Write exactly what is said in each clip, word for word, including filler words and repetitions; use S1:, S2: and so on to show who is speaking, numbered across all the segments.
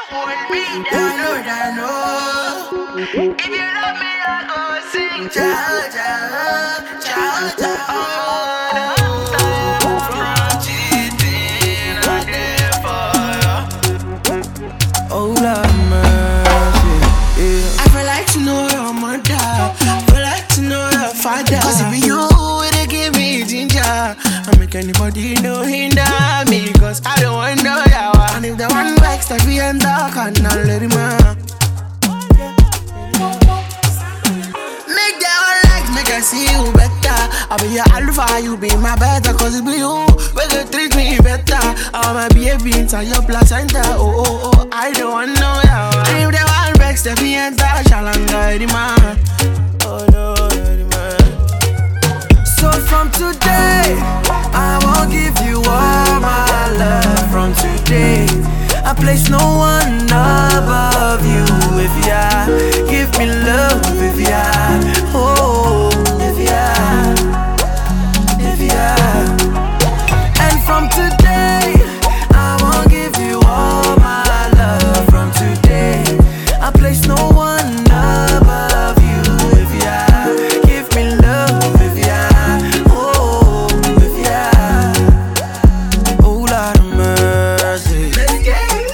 S1: Hold me down, down, down. If you love me, I go sing. Ciao, ciao, ciao, ciao. From cheating, I care for you. Oh, Lord have mercy, yeah. I feel like to know your mother. I feel like to know your father. Cause it be you, they give me ginger. I make anybody know hinder me. Cause I don't want no yawa. And if the one backs that we end up, I can't let him out. Make that one like, make I see you better. I be your alpha, you be my better. Cause it be you, will you treat me better. I'm a baby inside your placenta. Oh, oh, oh, I don't want no yawa. And if the one backs that we end up, shall I let him out. Oh no, let him out. So from today, I won't give you all my love. From today, I place no one above you. If you give me love, if you oh, if you, if you. And from today, I won't give you all my love. From today, I place no one above you. If you give me love, if you oh, if you oh, Lord of mercy. Let's get it.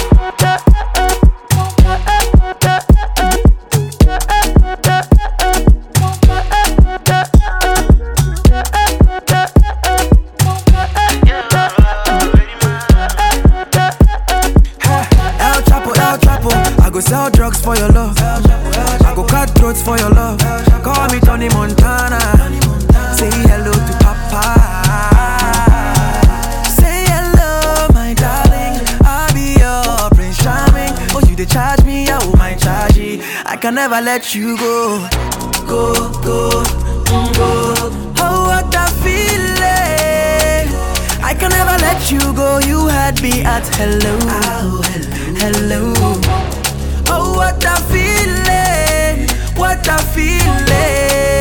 S1: El Chapo, El Chapo, I go sell drugs for your love. I go cut throats for your love. Call me Tony Montana. Say hello to Papa. Say hello, my darling. I'll be your Prince Charming. Oh, you they charge me, oh my charge. I can never let you go, go, go, mm, go. Oh, what a feeling! I can never let you go. You had me at hello, oh, hello, hello. Oh, what a feeling! What a feeling!